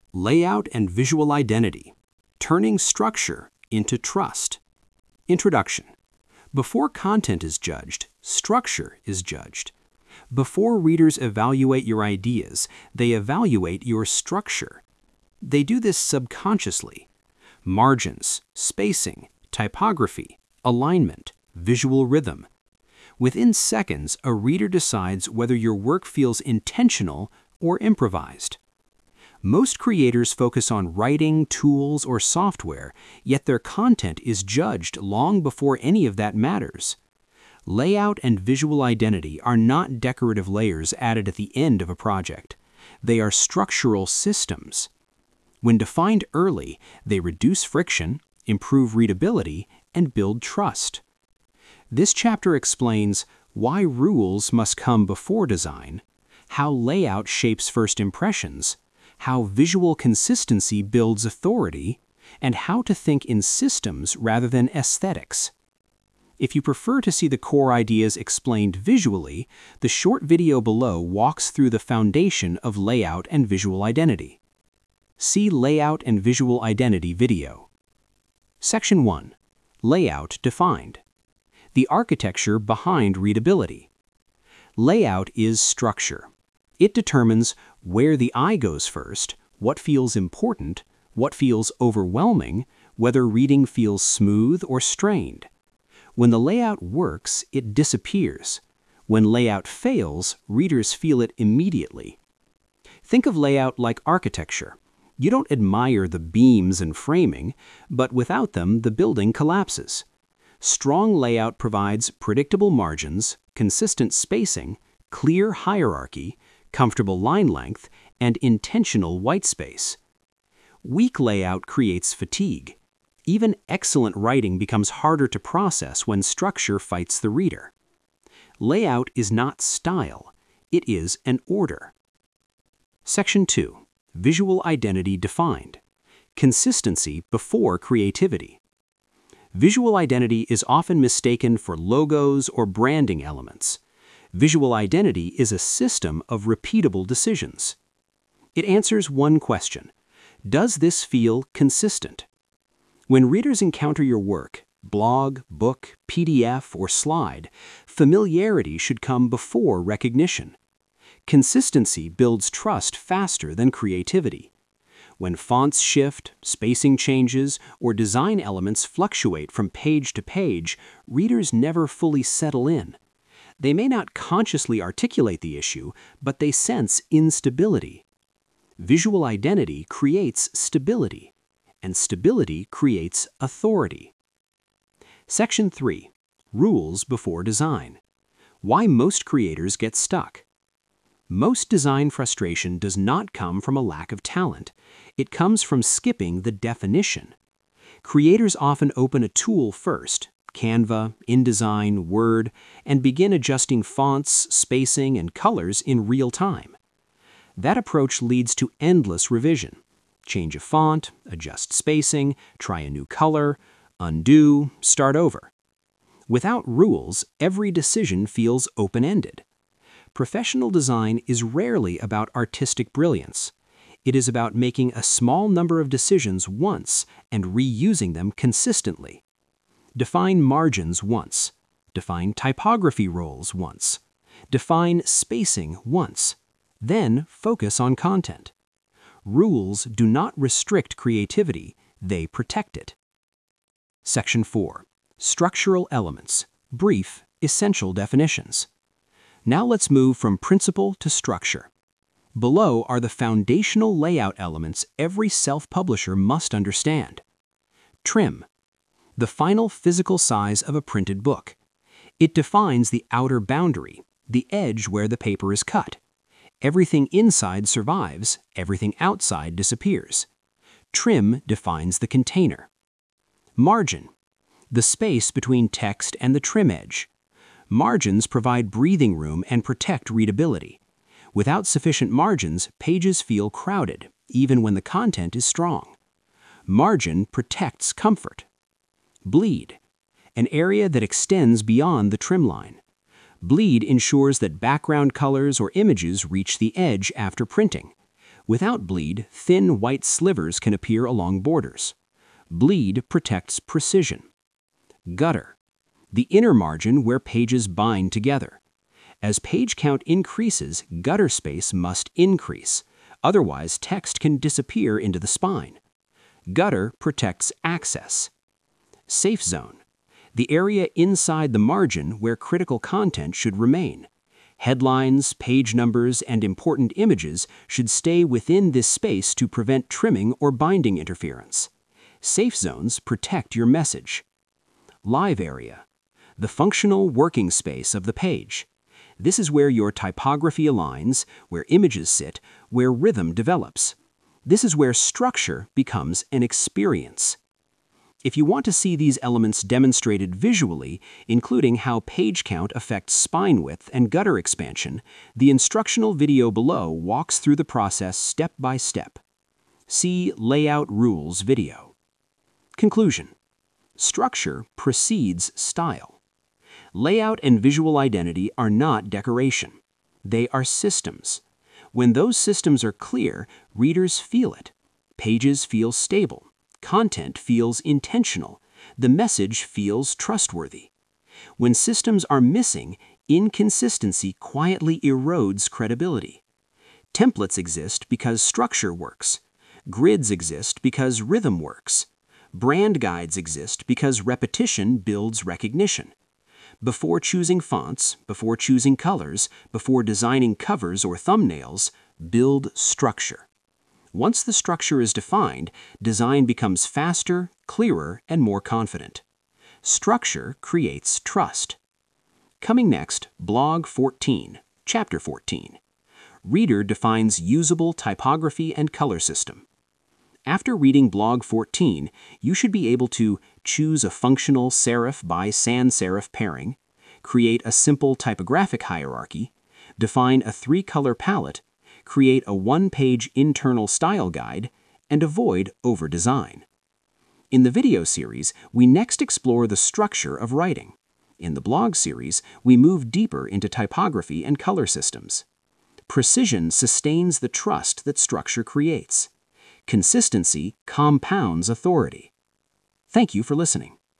Layout and Visual Identity, Turning Structure into Trust. Introduction. Before content is judged, structure is judged. Before readers evaluate your ideas, they evaluate your structure. They do this subconsciously. Margins, spacing, typography, alignment, visual rhythm. Within seconds, a reader decides whether your work feels intentional or improvised. Most creators focus on writing, tools, or software, yet their content is judged long before any of that matters. Layout and visual identity are not decorative layers added at the end of a project. They are structural systems. When defined early, they reduce friction, improve readability, and build trust. This chapter explains why rules must come before design, how layout shapes first impressions, how visual consistency builds authority, and how to think in systems rather than aesthetics. If you prefer to see the core ideas explained visually, the short video below walks through the foundation of layout and visual identity. See Layout and Visual Identity video. Section 1. Layout Defined. The architecture behind readability. Layout is structure. It determines where the eye goes first, what feels important, what feels overwhelming, whether reading feels smooth or strained. When the layout works, it disappears. When layout fails, readers feel it immediately. Think of layout like architecture. You don't admire the beams and framing, but without them, the building collapses. Strong layout provides predictable margins, consistent spacing, clear hierarchy, comfortable line length, and intentional white space. Weak layout creates fatigue. Even excellent writing becomes harder to process when structure fights the reader. Layout is not style, it is an order. Section 2. Visual Identity Defined. Consistency before creativity. Visual identity is often mistaken for logos or branding elements. Visual identity is a system of repeatable decisions. It answers one question: does this feel consistent? When readers encounter your work, blog, book, PDF, or slide, familiarity should come before recognition. Consistency builds trust faster than creativity. When fonts shift, spacing changes, or design elements fluctuate from page to page, readers never fully settle in. They may not consciously articulate the issue, but they sense instability. Visual identity creates stability, and stability creates authority. Section 3. Rules before design. Why most creators get stuck. Most design frustration does not come from a lack of talent. It comes from skipping the definition. Creators often open a tool first, Canva, InDesign, Word, and begin adjusting fonts, spacing, and colors in real time. That approach leads to endless revision. Change a font, adjust spacing, try a new color, undo, start over. Without rules, every decision feels open-ended. Professional design is rarely about artistic brilliance. It is about making a small number of decisions once and reusing them consistently. Define margins once. Define typography roles once. Define spacing once. Then focus on content. Rules do not restrict creativity, they protect it. Section 4. Structural elements. Brief, essential definitions. Now let's move from principle to structure. Below are the foundational layout elements every self-publisher must understand. Trim. The final physical size of a printed book. It defines the outer boundary, the edge where the paper is cut. Everything inside survives, everything outside disappears. Trim defines the container. Margin. The space between text and the trim edge. Margins provide breathing room and protect readability. Without sufficient margins, pages feel crowded, even when the content is strong. Margin protects comfort. Bleed. An area that extends beyond the trim line. Bleed ensures that background colors or images reach the edge after printing. Without bleed, thin white slivers can appear along borders. Bleed protects precision. Gutter, the inner margin where pages bind together. As page count increases, gutter space must increase. Otherwise, text can disappear into the spine. Gutter protects access. Safe zone, the area inside the margin where critical content should remain. Headlines, page numbers, and important images should stay within this space to prevent trimming or binding interference. Safe zones protect your message. Live area, the functional working space of the page. This is where your typography aligns, where images sit, where rhythm develops. This is where structure becomes an experience. If you want to see these elements demonstrated visually, including how page count affects spine width and gutter expansion, the instructional video below walks through the process step by step. See Layout Rules video. Conclusion: structure precedes style. Layout and visual identity are not decoration. They are systems. When those systems are clear, readers feel it. Pages feel stable. Content feels intentional. The message feels trustworthy. When systems are missing, inconsistency quietly erodes credibility. Templates exist because structure works. Grids exist because rhythm works. Brand guides exist because repetition builds recognition. Before choosing fonts, before choosing colors, before designing covers or thumbnails, build structure. Once the structure is defined, design becomes faster, clearer, and more confident. Structure creates trust. Coming next, Blog 14, Chapter 14. Reader defines usable typography and color system. After reading Blog 14, you should be able to choose a functional serif by sans serif pairing, create a simple typographic hierarchy, define a 3-color palette, create a 1-page internal style guide, and avoid over-design. In the video series, we next explore the structure of writing. In the blog series, we move deeper into typography and color systems. Precision sustains the trust that structure creates. Consistency compounds authority. Thank you for listening.